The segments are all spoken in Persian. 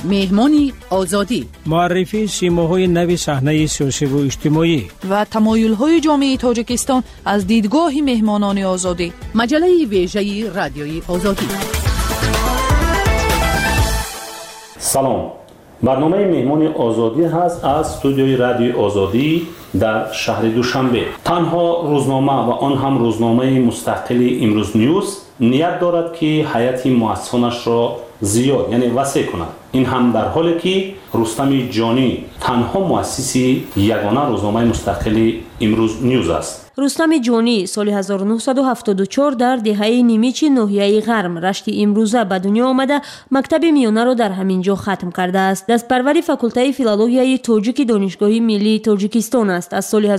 مهمانی آزادی، معرفی سیماهای نوی صحنه سیاسی و اجتماعی و تمایل‌های جامعه تاجیکستان از دیدگاه مهمانان آزادی. مجله ویژه رادیوی آزادی. سلام، برنامه مهمان آزادی هست از استودیوی رادیو آزادی در شهر دوشنبه. تنها روزنامه و آن هم روزنامه مستقل امروز نیوز نیت دارد که حیات مؤسسانش را زیاد یعنی وسیع کند. این هم در حالی که رستم جانی تنها مؤسسی یگانه روزنامه مستقل امروز نیوز است. رستم جانی سال 1974 در دهه نیمچ ناحیه غرب رشت امروزه به دنیا آمده مکتب میانه را در همین جا ختم کرده است. دستپروری فاکولته فیلولوژی تاجیک دانشگاه ملی تاجیکستان است. از سال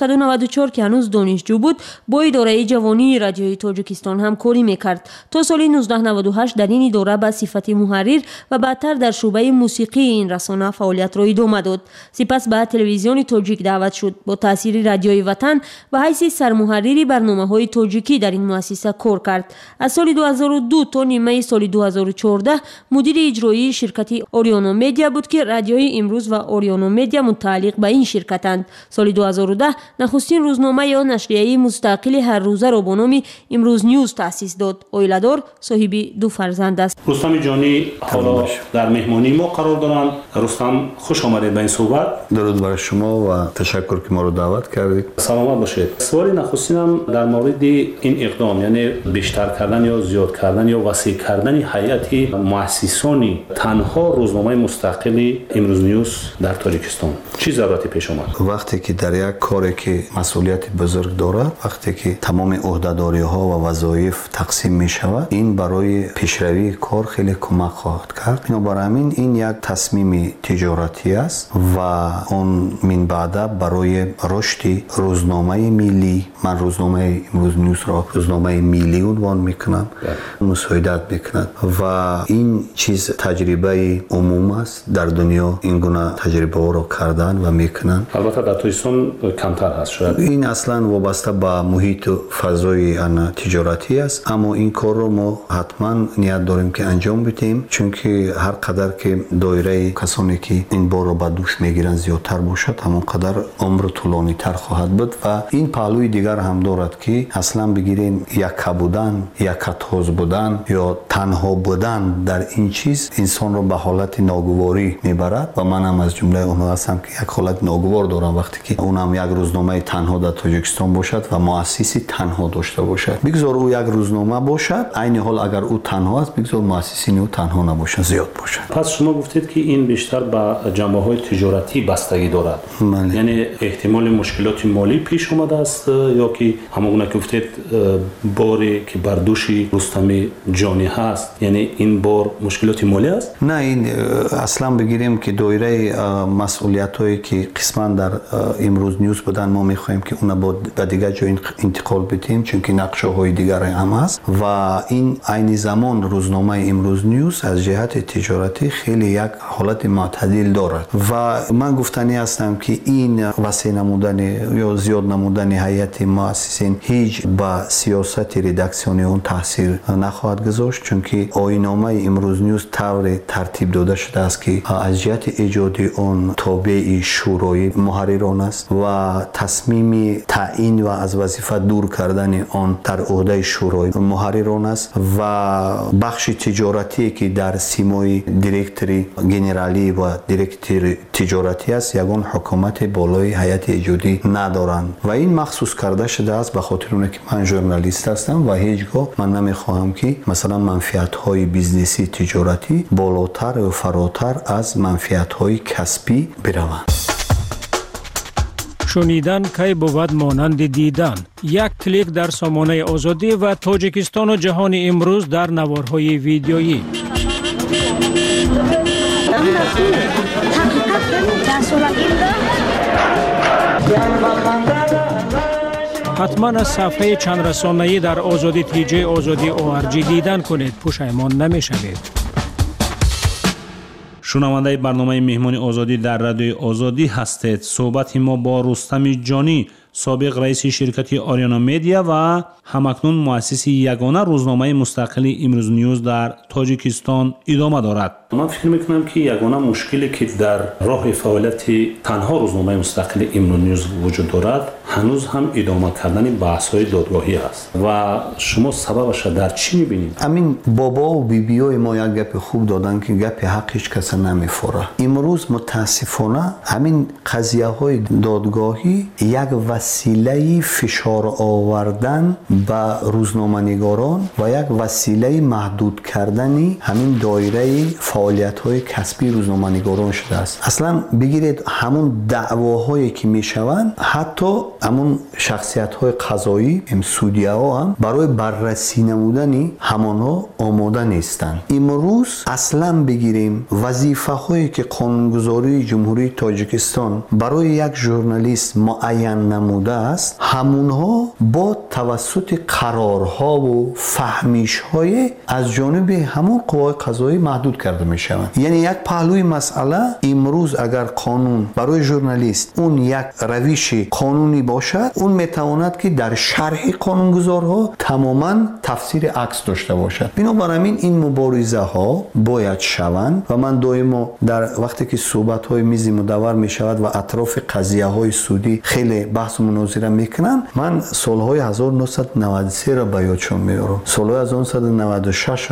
1994 که هنوز دانشجو بود با اداره جوانی رادیوی تاجیکستان هم کاری میکرد. تا سال 1998 در این اداره به صفت محرر و بعدتر در شعبه موسیقی این رسانه فعالیت را ادامه داد. سپس به تلویزیون تاجیک دعوت شد. با تاثیر رادیوی وطن و حیث سرمحرری برنامه‌های تاجیکی در این مؤسسه کار کرد. از سال 2002 تا نیمه سال 2014 مدیر اجرایی شرکت اوریانو مدیا بود که رادیوی امروز و اوریانو مدیا متعلق به این شرکتند. سال 2010 نخستین روزنامه یا نشریه مستقل هر روزه را با نام امروز نیوز تأسیس داد. عائله‌دار، صاحب 2 فرزند است. رستم جانی حالا در مهمانی ما قرار دارند. رستم خوش آمدید به این صحبت. درود بر شما و تشکر که ما رو دعوت کردید. سلامت باشید. سوالی نخستینم در مورد این اقدام یعنی بیشتر کردن یا زیاد کردن یا وسیع کردن هیئت مؤسسانی تنها روزنامه مستقل امروز نیوز در تاجیکستان چه ضرورتی پیش آمد؟ وقتی که در یک کاری که مسئولیت بزرگ دارد، وقتی که تمام عهده‌داری ها و وظایف تقسیم می شود، این برای پیشروی کار خیلی کمک خواهد کرد. بنابراین این یک تصمیم تجارتی است و اون من بعد برای رشد روزنامه ملی، من روزنامه امروز نیوز را روزنامه ملی عنوان میکنم، مساعدت میکند و این چیز تجربه عموم است. در دنیا این گونه تجربه ها را کردن و میکنن. البته در تاجیکستان کمتر هست شاید. این اصلا وابسته به محیط و فضای تجارتی است، اما این کار رو ما حتما نیت داریم که انجام بدیم، چون که هر قدر که دایره کسانی که این بار رو به دوش میگیرن زیادتر باشد، همون قدر عمر طولانی تر خواهد بود. و این پهلوی دیگر هم دارد که اصلا بگیریم یکه بودن، یکتاز بودن یا تنها بودن در این چیز انسان رو به حالت ناگواری میبرد و من هم از جمله اونها هستم که یک حالت ناگوار دارم وقتی که اونم یک روزنامه تنها در تاجیکستان باشد و مؤسسی تنها داشته باشد. بگذار او یک روزنامه باشد، عین حال اگر او تنها است بگذار مؤسسین او تنها نباشد، زیاد باشد. پس شما گفتید که این بیشتر به جنبه‌های تجارتی بستگی دارد. یعنی احتمال مشکلات مالی پیش اومده است یا که همون که گفتید باری که بر دوش رستم جانی هست، یعنی این بار مشکلات مالی است؟ نه، این اصلا بگیریم که دایره مسئولیتایی که قسما در امروز نیوز بودن ما میخوایم که اون به دیگر جای انتقال بدیم، چون که نقشه های دیگر هم هست و این عین زمان روزنامه امروز نیوز از جهت تجارتی خیلی یک حالت معتدل دارد و من گفتنی هستم که این وسیع نمودن یا زیاد نمودن هیئت مؤسسین هیچ با سیاست ردکسیونی اون تاثیر نخواهد گذاشت، چون که آیین‌نامه امروز نیوز طور ترتیب داده شده است که از جهت ایجاد اون تابع شورای محرران است و تصمیم تعیین و از وظیفه دور کردن آن در عهده شورای محرران است و بخش تجارتی که در سیمای دیرکتوری گنرالی و دیرکتور تجارتی است یگان حکومت بالای هیئت ایجادی ندارند و این مخصوص کرده شده است به خاطر اونه که من ژورنالیست هستم و هیچگاه من نمیخواهم که مثلا منفعت های بیزنسی تجارتی بالاتر و فراتر از منفعت های کسبی بروند. شنیدن کی بود مانند دیدن. یک کلیک در سامانه آزادی و تاجیکستان و جهان امروز در نوارهای ویدیویی. حتما از صفحه چند رسانه‌ای در آزادی تیجی آزادی ORG دیدن کنید، پشیمان نمی‌شوید. شنونده برنامه مهمانی آزادی در رادیو آزادی هستید. صحبت ما با رستم جانی، سابق رئیس شرکت آریانا مدیا و همکنون مؤسس یگانه روزنامه مستقل امروز نیوز در تاجیکستان ادامه دارد. من فکر میکنم که یگانه مشکلی که در راه فعالیت تنها روزنامه مستقل امروز نیوز وجود دارد هنوز هم ادامه کردن بحث‌های دادگاهی است و شما سببش در چی می‌بینید؟ همین بابا و بیبیای ما یک گپ خوب دادن که گپ حق هیچ کس نمی‌فوره. امروز متاسفانه همین قضیه‌های دادگاهی یک وسیله فشار آوردن به روزنامه‌نگاران و یک وسیله محدود کردن همین دایره فعالیت‌های کسبی روزنامه‌نگاران شده است. اصلا بگیرید همون دعواهایی که میشوند حتی همون شخصیت‌های قضایی سودی‌ها هم برای بررسی نمودن همانها آماده نیستند. امروز اصلا بگیریم وظیفه‌هایی که قانونگذاری جمهوری تاجیکستان برای یک ژورنالیست معین نموده است همونها با توسط قرارها و فهمیش‌های از جانب همون قوای قضایی محدود کرده می‌شوند. یعنی یک پهلوی مسئله امروز اگر قانون برای ژورنالیست اون یک روش قانونی باشد اون میتواند که در شرح قانونگذارها تماما تفسیر عکس داشته باشد. بنابراین این مبارزه ها باید شوند و من دائما در وقتی که صحبت های میز مدور می شود و اطراف قضیه های سودی خیلی بحث و مناظره میکنن من سالهای 1993 را به یادشون میارم. سالهای 1996 و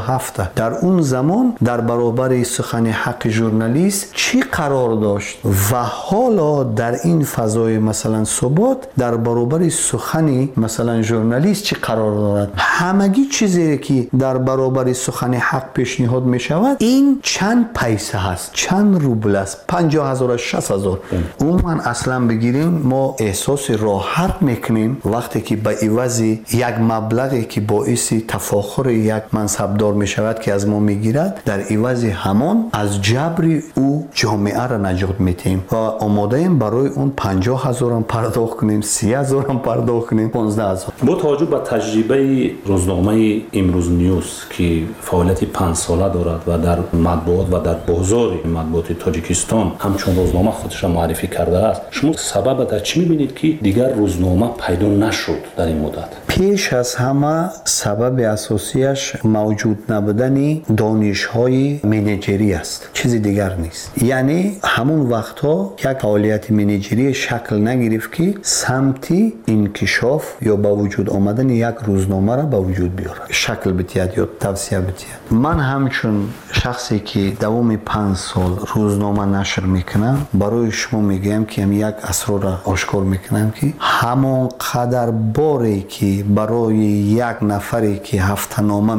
97 در اون زمان در برابر سخن حق ژورنالیست چی قرار داشت و حالا در این فضای مثلا ثبات در برابر سخن مثلا ژورنالیست چی قرار دارد. همگی چیزی که در برابر سخن حق پیشنهاد می شود این چند پیسه هست چند روبل است 50,000 60,000 اون من اصلا بگیریم ما احساس راحت میکنیم وقتی که به عوض یک مبلغی که باعث تفاخر یک منصبدار می شود که از ما میگیرد در عوض همان از جبر او جامعه را نجات میدیم و آماده ایم برای اون 50,000 هم پرداخت کنیم 30,000 هم پرداخت کنیم 15,000. با توجه به تجربه روزنامه امروز نیوز که فعالیت 5 ساله دارد و در مطبوعات و در بازار مطبوعات تاجیکستان همچون روزنامه خودش را معرفی کرده است شما سبب در چی می‌بینید که دیگر روزنامه پیدا نشد در این مدت؟ پیش از همه سبب اساسیش موجود نبودن دانش‌های منیجری است چیزی دیگر نیست. یعنی همون وقتها یک فعالیت منیجری شکل نگرفت که سمتی انکشاف یا با وجود آمدن یک روزنامه را به وجود بیاره شکل بتید یا توسعه بتید. من همچون شخصی که دوام 5 سال روزنامه نشر میکنم برای شما میگم که یک اسرار را آشکار میکنم که همان قدر باری که برای یک نفری که هفته‌نامه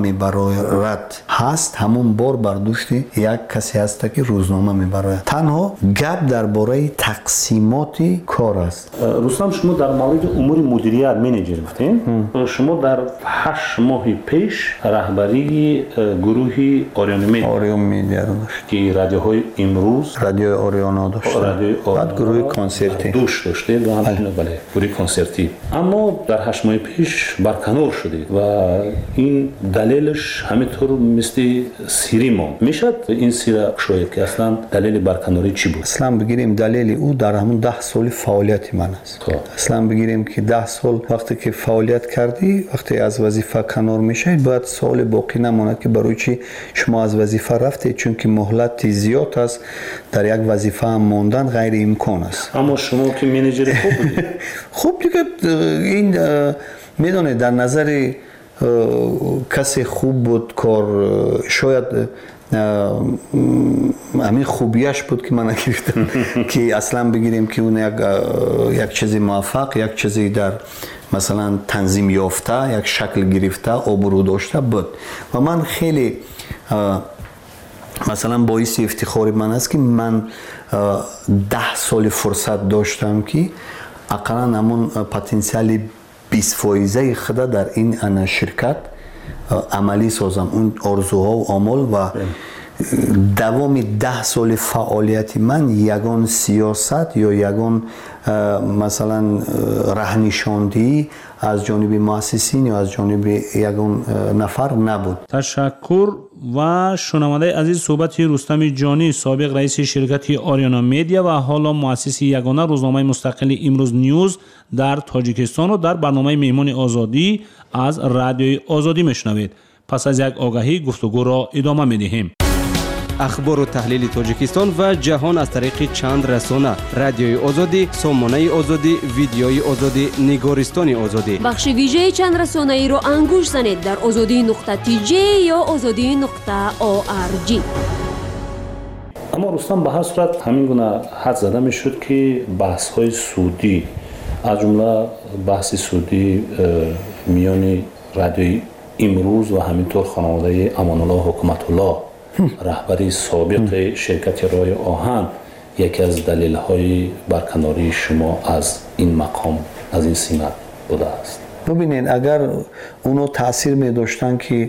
میبرد هست همون بار برداشت یک کسی هست که روزنامه میبرد. تنها گپ درباره تقسیمات کار است. رستم شما در مورد امور مدیریت منیجر گفتین شما در 8 ماه پیش رهبری گروه آریانا مدیا داشت که رادیوهای امروز رادیو آریانا داشت بعد گروه کنسرتی داشته و همچنین بله گروه کنسرتی اما در 8 ماه پیش برکنار شدید و این دلیلش همینطور مثل سیری ما میشد این سیره شاید که اصلا دلیل برکناری چی بود؟ اصلا بگیریم دلیل او در همون 10 سال فعالیت من است. اصلا بگیریم که 10 سال وقتی که فعالیت کردی وقتی از وظیفه کنار میشید باید سال باقی نماند که برای چی شما از وظیفه رفتید چون که مهلت زیاد است در یک وظیفه هم ماندن غیر امکان است. اما شما که منیجر خوب بودید خوب دیگه این میدونید در نظر کسی خوب بود کار شاید همین خوبیش بود که من گرفتم که اصلا بگیریم که اون یک چیزی موفق یک چیزی در مثلا تنظیم یافته یک شکل گرفته آبرو داشته بود و من خیلی مثلا باعث افتخار من است که من 10 سال فرصت داشتم که اقلا همون پتانسیل 20% خود در این شرکت عملی سازم اون آرزوها و آمال و دوام 10 سال فعالیت من یگان سیاست یا یگان مثلا رهنشاندهی از جانب مؤسسین یا از جانب یگان نفر نبود. تشکر. و شنونده عزیز، صحبت رستم جانی، سابق رئیس شرکت آریانا میدیا و حالا مؤسس یگانه روزنامه مستقل امروز نیوز در تاجیکستان رو در برنامه مهمان آزادی از رادیوی آزادی میشنوید. پس از یک آگهی گفتگو را ادامه میدهیم. اخبار و تحلیل تاجیکستان و جهان از طریق چند رسانه: رادیوی آزادی، سامانه آزادی، ویدیوی آزادی، نگارستان آزادی. بخش ویژه چند رسانه ای رو انگوش زنید در azadi.tj یا azadi.org. اما رستم، به هر صورت همین گونه حد زده میشد که بحث های سودی، از جمله بحث سودی میان رادیوی امروز و همینطور خانواده امان الله حکمت الله رهبری سابق شرکت رای آهن، یکی از دلیل های برکناری شما از این مقام، از این سمت بوده است. ببینید، اگر اونو تاثیر می داشتن که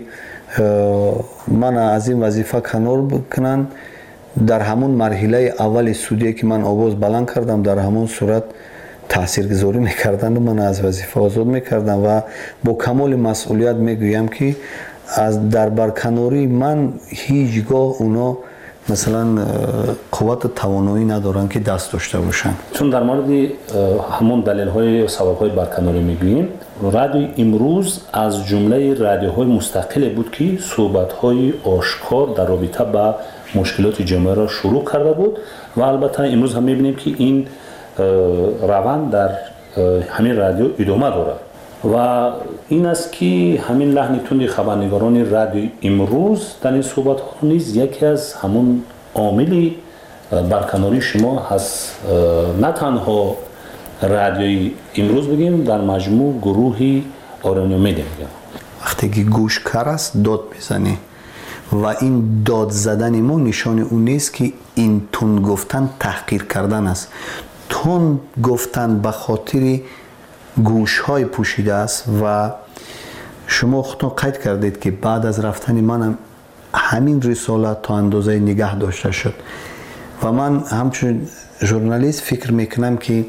من از این وظیفه کنار بکنن، در همون مرحله اول سودی که من آواز بلند کردم، در همون صورت تاثیرگذاری میکردن و من از وظیفه آزاد میکردم و با کمال مسئولیت میگویم که از در برکناری من هیچگاه اونا مثلا قوت توانایی ندارن که دست داشته باشن. چون در مورد همون دلیل های و سبب های برکناری میگوییم، رادیو امروز از جمله رادیوهای مستقل بود که صحبت های آشکار در رابطه با مشکلات جامعه را شروع کرده بود و البته امروز هم میبینیم که این روند در همین رادیو ادامه دارد و این است که همین لحن تند خبرنگاران رادیو امروز در این صحبت ها نیز یکی از همون عاملی برکناری شما هست. نه تنها رادیو امروز بگیم، در مجموع گروه آریانا میدیا بگیم، وقتی که گوش کر است داد میزنی و این داد زدن ما نشان اون نیست که این تون گفتن تحقیر کردن است. تون گفتن به خاطر گوش های پوشیده است و شما خودتون قید کردید که بعد از رفتن منم همین رسالت تا اندازه نگه داشته شد و من همچون ژورنالیست فکر میکنم که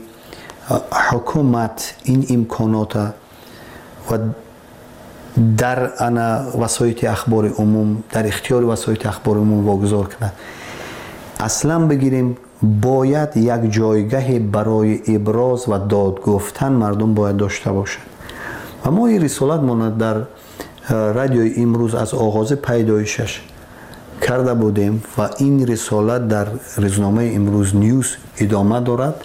حکومت این امکانات و در وسایل اخبار عموم، در اختیار وسایل اخبار عموم واگذار کنه. اصلا بگیریم باید یک جایگاه برای ابراز و داد گفتن مردم باید داشته باشند و ما این رسالت ماند در رادیو امروز از آغاز پیدایشش کرده بودیم و این رسالت در روزنامه امروز نیوز ادامه دارد.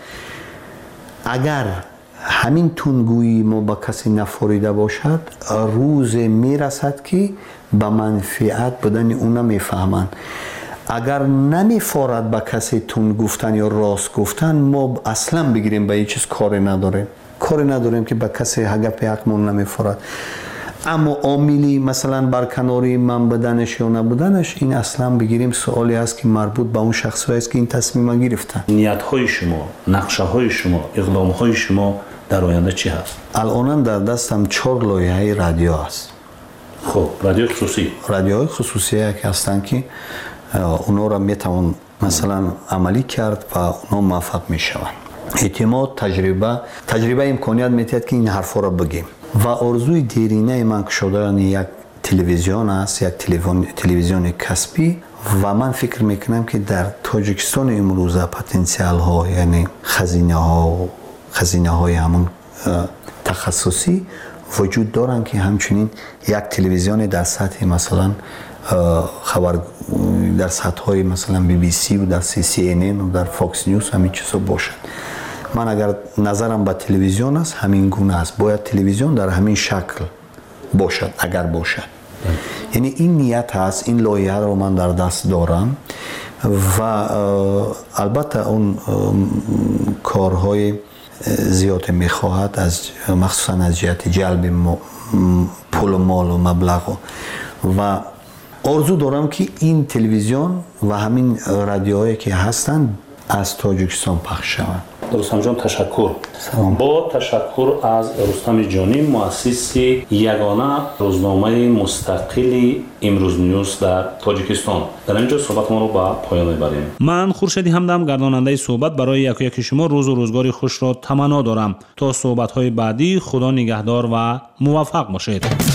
اگر همین تونگویی ما با کسی نفوریده باشد، روز میرسد که به منفعت بدن اونا میفهمند. اگر نمیفارد به کسی تون گفتن یا راست گفتن، ما اصلا بگیریم به هیچ چیز کاری نداریم که به کسی حق حقمون نمیفارد. اما عاملی مثلا برکناری من بدنش یا نبودنش، این اصلا بگیریم سوالی است که مربوط به اون شخصی است که این تصمیم گرفتن. نیت های شما، نقشه های شما، اقدام های شما در آینده چی هست؟ الان در دستم 4 لایحه رادیو است. خب رادیو خصوصی، رادیوهای خصوصی که هستن که اونا را میتوان مثلا عملی کرد و اونا موفق میشوند. اعتماد، تجربه امکانیت میتید که این حرفا را بگیم و آرزوی دیرینه من که شدن یک تلویزیون است، یک تلویزیون کسبی و من فکر میکنم که در تاجیکستان امروز پتانسیل ها، یعنی خزینه های همون تخصصی وجود دارن که همچنین یک تلویزیون در سطح مثلا خبر در سطح های مثلا BBC و در CNN و در فاکس نیوز همین چیزا باشد. من اگر نظرم به تلویزیون است همین گونه است، باید تلویزیون در همین شکل باشد اگر باشد. یعنی این نیت هست، این لایحه رو من در دست دارم و البته اون کارهای زیاد میخواهد، از مخصوصا از جهت جلب پول و مال و مبلغ و آرزو دارم که این تلویزیون و همین رادیوهایی که هستند از تاجیکستان پخش شوند. رستم جان تشکر. با تشکر از رستم جانی مؤسس یگانه روزنامه مستقل امروز نیوز در تاجیکستان. در اینجا صحبت ما رو به پایان میبریم. من خورشیدی همدم گرداننده صحبت برای یکی شما روز و روزگار خوش را تمنا دارم. تا صحبت های بعدی خدا نگهدار و موفق باشید.